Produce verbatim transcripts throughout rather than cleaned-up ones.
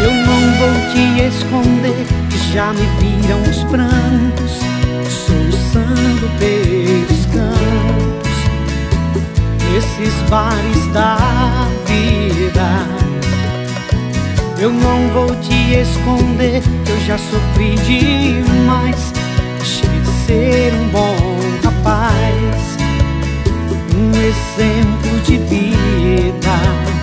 Eu não vou te esconder que já me viram os prantos soluçando pelos campos, nesses bares da vida. Eu não vou te esconder que eu já sofri demais. Deixei de ser um bom rapaz, um exemplo de vida.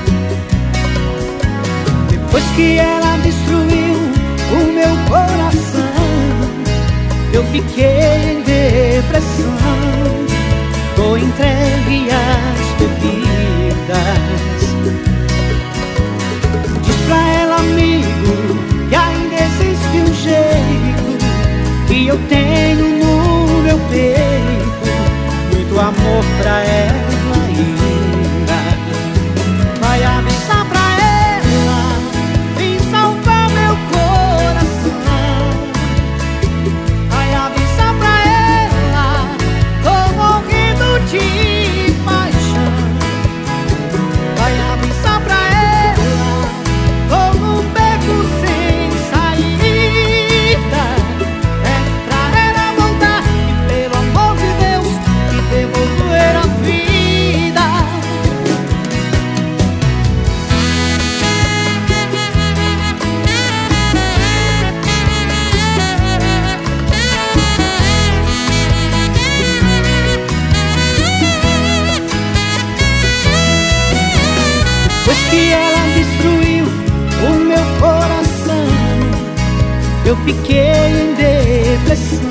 Depois que ela destruiu o meu coração, eu fiquei em depressão. Tô entregue às bebidas. Diz pra ela, amigo, que ainda existe um jeito, que eu tenho no meu peito muito amor pra ela ainda. Vai avisar pra ela, vem salvar meu coração. Vai avisar pra ela, tô morrendo de paixão. Vai avisar pra ela, tô num beco sem saída. É pra ela voltar e, pelo amor de Deus, me devolver a vida. Pois que ela destruiu o meu coração, eu fiquei em depressão.